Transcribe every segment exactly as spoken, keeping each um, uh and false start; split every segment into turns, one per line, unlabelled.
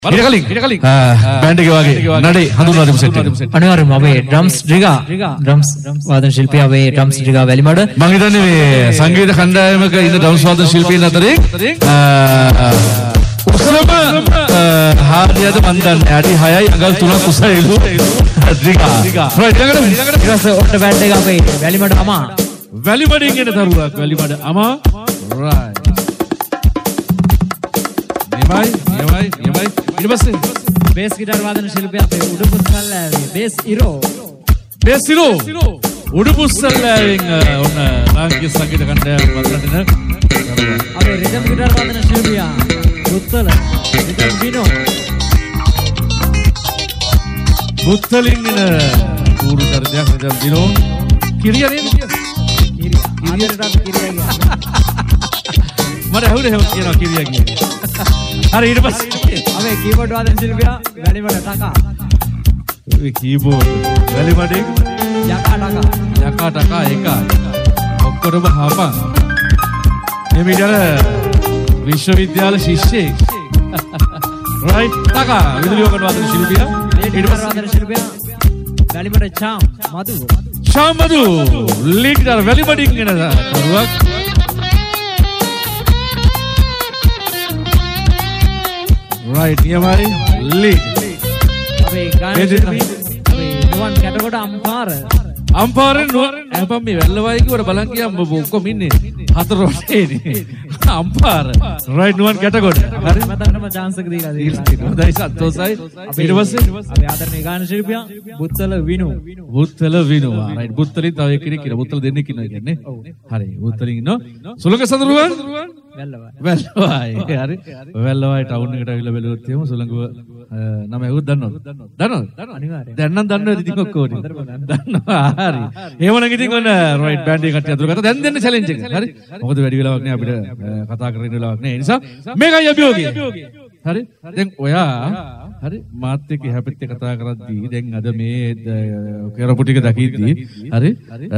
ඊට කලින් ඊට කලින් බෑන්ඩ් එකේ වගේ නඩේ හඳුන්වා දෙමු සෙට් එක.
අනිවාර්යයෙන්ම අපේ ඩ්‍රම්ස් ඩ්‍රිගා ඩ්‍රම්ස් වාදන ශිල්පියා අපේ ඩ්‍රම්ස් ඩ්‍රිගා වැලිමඩ.
මම හිතන්නේ මේ සංගීත කණ්ඩායමක ඉන්න ඩ්‍රම්ස් වාදන ශිල්පීන් අතරින් උසම හාඩියද මන් දන්නේ අඩි හයයි අඟල් තුනක් උසයිලු ඩ්‍රිගා. රයිට් ඊළඟට ඊළඟට ඊට පස්සේ ඔක්ට බෑන්ඩ් එක අපේ වැලිමඩ අමා. වැලිමඩින් එන දරුවක් වැලිමඩ අමා. රයිට්. නියමයි නියමයි නියමයි. ඊට පස්සේ
බේස් ගිටාර් වාදන ශිල්පියා අපේ උඩුපුස්සල්ලාවේ බේස් ඉරෝ.
බේස් ඉරෝ උඩුපුස්සල්ලාවෙන් ඔන්න ලාංකික සංගීත කණ්ඩායම මතලන
අපේ රිද්ම් ගිටාර් වාදන ශිල්පියා බුත්තල රිද්ම් විනෝ.
බුත්තලින් එන ඌරු කරදයක් රිද්ම් විනෝ. කිරියා නේද කිරියා.
කිරියා කිරියා කිරියා.
මට ඇහුනේ එහෙම කියනවා කිරියා කියන්නේ. හරි ඊට පස්සේ
අපේ කීබෝඩ් වාදන ශිල්පියා වැලිමඩ ටකා.
ඒ කීබෝඩ් වැලිමඩේ
යකා ටකා
යකා ටකා එක ඔක්කොටම හපන්. මේ විතර විශ්වවිද්‍යාල ශිෂ්‍යෙක්. රයිට් ටකා විදුලි වගන වාදන ශිල්පියා.
ඊට පස්සේ වාදන ශිල්පියා වැලිමඩ චාම් මදු.
චාම් මදු ලීඩර් වැලිමඩින් එන දරුවක්. Right, නියමයි ලීඩ්.
අපේ ගාන ශිල්පී අපේ නුවන් කැටකොට අම්පාර.
අම්පාරෙන් නුවන් අපම් මේ වැල්ලවයි කිව්වට බලන් ගියාම ඔක්කොම ඉන්නේ හතර වටේනේ. අම්පාර. right නුවන් කැටකොට.
හරි මතන්නම chance එක දීලා දීලා.
හොඳයි සන්තෝසයි. ඊට පස්සේ
අපේ ආදරණීය ගාන ශිල්පියා බුත්තල විනු.
බුත්තල විනු. right බුත්තලින් තව එක්කෙනෙක් ඉන්නවා. බුත්තල දෙන්නෙක් ඉන්නවා කියන්නේ. හරි බුත්තලින් ඉන්නවා. සුලංග සඳරුවන්
වැල්ලවයි.
වැල්ලවයි. හරි. වැල්ලවයි ටවුන් එකට අවිලා බැලුවොත් එහෙම සුලංගව නම ඇහුවොත් දන්නවද? දන්නවද?
අනිවාර්යයෙන්.
දැන් නම් දන්නවද ඉතින් ඔක්කොම? දන්නවා. හරි. එහෙමනම් ඉතින් ඔන්න රයිට් බෑන්ඩ් එක කට්ටිය අතුරු ගත්තා. දැන් දෙන්න චැලෙන්ජ් එක. හරි. මොකද වැඩි වෙලාවක් නෑ අපිට කතා කරන්න වෙලාවක් නෑ. ඒ නිසා මේකයි අභියෝගය. හරි. දැන් ඔයා හරි මාත් එක්ක එහා පැත්තේ කතා කරද්දී දැන් අද මේ කරපු ටික දකිද්දී හරි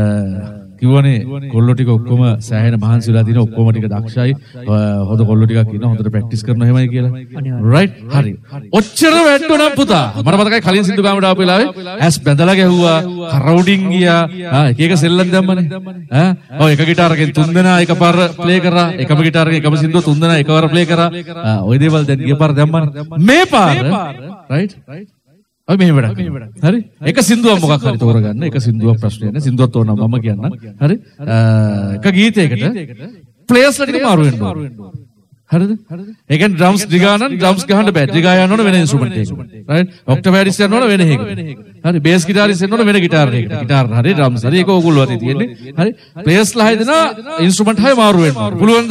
කිව්වනේ කොල්ලෝ ටික ඔක්කොම සෑහෙන මහන්සි වෙලා දින ඔක්කොම ටික දක්ෂයි. හොඳ කොල්ලෝ ටිකක් ඉන්නවා. හොඳට ප්‍රැක්ටිස් කරනවා එහෙමයි කියලා. රයිට්. හරි. ඔච්චර වැටුණා පුතා. මට මතකයි කලින් සින්දු ගාමට ආපු වෙලාවේ ඇස් බැඳලා ගැහුවා. කරවුඩින් ගියා. ආ එක එක සෙල්ලම් දැම්මනේ. ඈ ඔය එක ගිටාරකින් තුන් දෙනා එකපාර ප්ලේ කරා. එකම ගිටාරකින් එකම සින්දුව තුන් දෙනා එකවර ප්ලේ කරා. ඔය දේවල් දැන් ගිය පාර දැම්මනේ. මේ පාර රයිට්. ඔය මෙහෙම වැඩක්. හරි. එක සින්දුවක් මොකක් හරි තෝරගන්න. එක සින්දුවක් ප්‍රශ්නයක් නෑ. සින්දුවක් තෝරනවා මම කියන්නම්. හරි. එක ගීතයකට ප්ලේයර්ස් ලා ටික මාරු වෙන්න ඕනේ. හරිද? ඒ කියන්නේ ඩ්‍රම්ස් ඩ්‍රිගා නම් ඩ්‍රම්ස් ගහන්න බෑ. ඩ්‍රිගා යන්න ඕන වෙන ඉන්ස්ට්‍රුමන්ට් එකකට. රයිට්. ඔක්ටෝපැඩිස් යන්න ඕන වෙන එකකට. හරි. බේස් ගිටාරිස් යන්න ඕන වෙන ගිටාර් එකකට. ගිටාර් හරි ඩ්‍රම්ස් හරි ඒක ඕගොල්ලෝ අතේ තියෙන්නේ. හරි. ප්ලේයර්ස් ලා හයදෙනා ඉන්ස්ට්‍රුමන්ට් හය මාරු වෙන්න ඕන. පුළුවන්ද?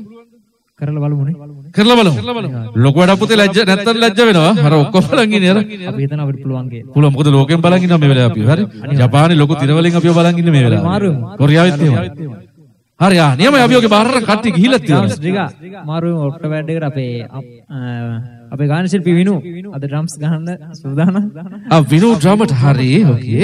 කරලා බලමුනේ.
කරලා බලමු. ලොකු වැඩක් පුතේ ලැජ්ජ නැත්තම් ලැජ්ජ වෙනවා. අර ඔක්කොම බලන් ඉන්නේ අර.
අපි හිතන අපිට පුළුවන් කියලා.
පුළුවන්. මොකද ලෝකෙන් බලන් ඉන්නවා මේ වෙලාවේ අපි. හරි. ජපානයේ ලොකු තිරවලින් අපිව බලන් ඉන්නේ මේ වෙලාවේ.
මාරුවෙමු.
කොරියාවෙත් එහෙමයි. හරි ආ නියමයි අභියෝගේ බාහිර කට්ටිය ගිහිල්ලා තියෙනවා.
ඩ්‍රිගා මාරුවෙමු ඔක්ට බෑන්ඩ් එකට අපේ අපේ ගාන ශිල්පී විනු අද ඩ්‍රම්ස් ගහන්න සූදානම්.
ආ විනු ඩ්‍රමට හරි. ඕකේ.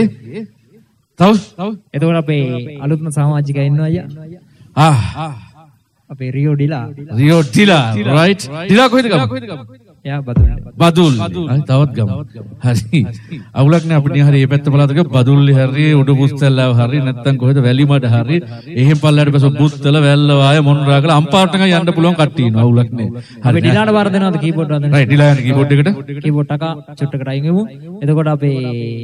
තව තව
එතකොට අපේ අලුත්ම සමාජිකයා ඉන්නවා අයියා.
ආ
අපේ Rio Dila.
Rio Dila right. Dila කොහෙද ගම?
එයා බදුල්.
බදුල්. හරි තවත් ගම. හරි. අවුලක් නෑ අපිට හරි මේ පැත්ත බලද්දක බදුල්ලි හරි උඩුපුස්තල්ලාව හරි නැත්තම් කොහෙද වැලිමඩ හරි එහෙම පල්ලයට පස්සේ බුත්තල වැල්ලවාය මොන්රා කියලා අම්පාරට යන්න පුළුවන් කට්ටිය ඉන්නවා. අවුලක් නෑ.
අපි ඩිලාට බාර දෙනවද කීබෝඩ් වදන?
රයිට් ඩිලා යන කීබෝඩ් එකට.
කීබෝඩ් ටකා චුට්ටකට අයින් වෙමු. එතකොට අපේ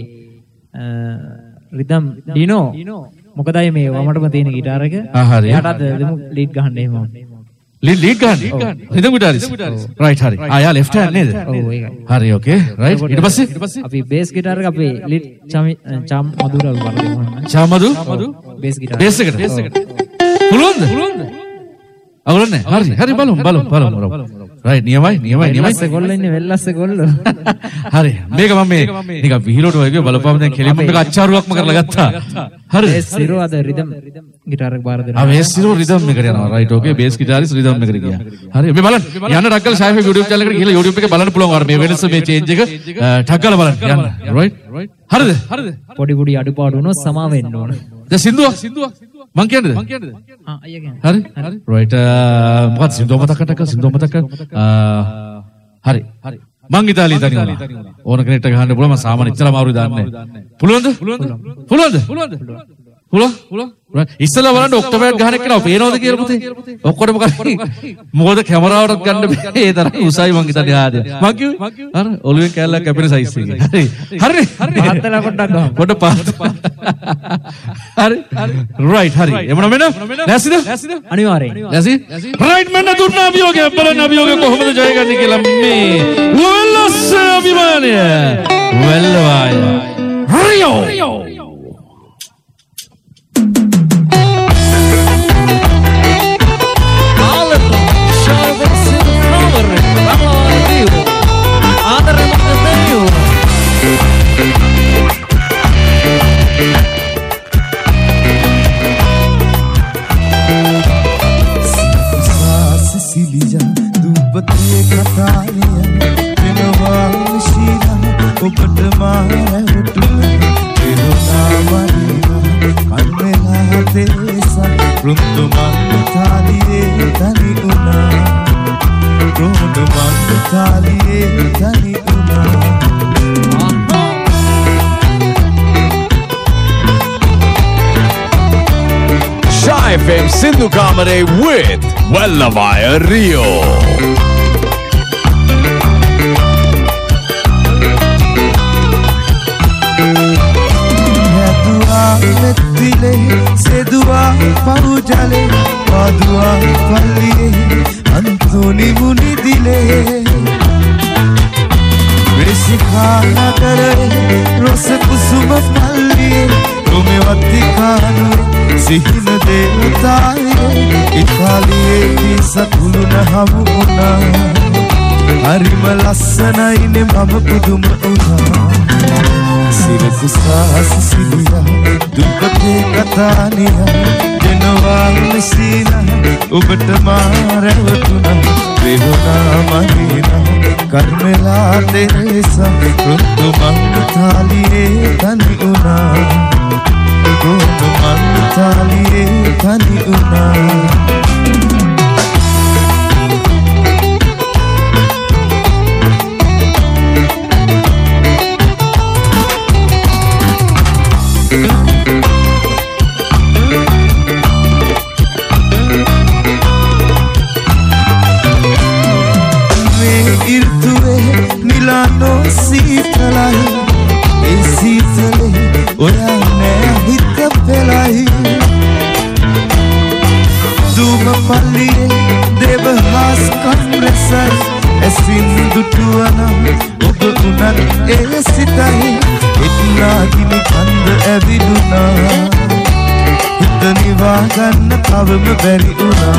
රිද්ම් ඩිනෝ මොකදයි මේ වමටම තියෙන ගිටාර එක. එයාට දෙමු ලීඩ් ගහන්න එහෙම.
ලීඩ් ලීඩ් ගහන්න. Rhythm guitarist. රයිට් හරි. ආ යා ලෙෆ්ට් හෑන්ඩ් නේද?
ඔව් ඒකයි.
හරි ඕකේ. රයිට්. ඊට පස්සේ
අපි බේස් ගිටාර එක අපේ ලීඩ් චාම් චාම් මදුර වරදෙමු.
චාම් මදු
බේස් ගිටාර.
බේස් එකට. පුළුවන්ද? පුළුවන්ද? අවුල නැහැ. හරි හරි බලමු බලමු බලමු. රයිට් නියමයි නියමයි නියමයි.
වෙල්ලස්සේ ගොල්ලෝ ඉන්නේ වෙල්ලස්සේ ගොල්ලෝ.
හරි මේක මම මේ නිකන් විහිළුවට වගේ බලපෑම දැන් කෙලින්ම මේක අච්චාරුවක්ම කරලා ගත්තා. හරිද?
ඒ සිරෝ අද රිද්ම් ගිටාර එක බාර දෙනවා.
ආ මේ සිරෝ රිද්ම් එකට යනවා. Right okay bass guitarist rhythm එකට ගියා. හරි මේ බලන්න යන්න ටග්ගල ෂයිෆේ YouTube channel එකට ගිහලා YouTube එකේ බලන්න පුළුවන්. අර මේ වෙනස මේ චේන්ජ් එක ටග්ගල බලන්න යන්න. රයිට් හරිද? හරිද?
පොඩි පොඩි අඩුපාඩු වුණොත් සමා වෙන්න ඕන.
දැන් සින්දුවක් සින්දුවක් මං කියන්නේ මං කියන්නේ
ආ අයියා කියන්නේ
හරි රයිට් මොකක්ද සින්දුව මතක කරගන්න සින්දුව මතක හරි හරි මං ඉතාලිය තනි වුණා. ඕන කෙනෙක්ට ගහන්න පුළුවන්. මම සාමාන්‍ය ඉතල මාරුයි දාන්නේ. පුළුවන්ද? පුළුවන්ද? පුළුවන්ද? පුළුවන්ද? පුළුවන්. පුළුවන්. ඉස්සලා බලන්න ඔක්ටෝබර් ගහන එක නෝ පේනවද කියලා පුතේ? ඔක්කොටම කරන්නේ. මොකද කැමරාවටත් ගන්න බෑ. ඒ තරම් උසයි මං හිතන්නේ ආදී. මං කිව්වේ අර ඔළුවෙන් කැල්ලක් කැපෙන සයිස් එකේ. හරි. හරි. හරි. පාත්තලා පොඩ්ඩක් ගහමු. පොඩ්ඩ පාත්. හරි. රයිට් හරි. එමුණ මෙන්න. නැසිද?
අනිවාර්යෙන්.
නැසි? රයිට් මෙන්න දුන්න අභියෝගය. බලන්න අභියෝගය කොහොමද ජයගන්නේ කියලා මේ වෙල්ලස් අභිමානය. Wellawaya. Rio.
F M Sindhu Kamare with Wellavaya Rio.
Dile se dua paujale padua palliye antoni muni dile resikhana kare ros kusuma palliye tume vatti kanu sihin devtaye italiye ki satuluna hamuna harima lassanayne mama puduma una Sirku saas siliya dupate kataniya denwa misina ubata marawatuna rehuna marina karmela teresa runtu mangtaliye tani una runtu mangtaliye tani una Milano Sitalai E Sitale Oya Nea Hita Pelai Duma Malliye Devahas Kamresai E Sindhu Tuana Oba Unan E Sitai Itna Gini Kanda Eviduna Hita Nivaganna Pavama Beri Una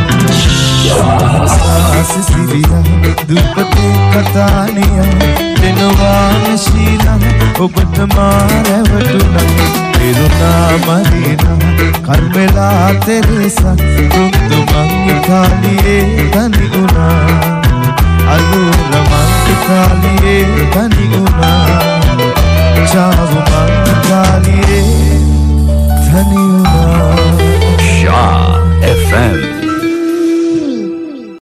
Sicilia, dupate kataniya, denwa mishina, obata marevatuna, iruna marina, karmela teresa, runtu mangitaliye tani una, alura mangitaliye tani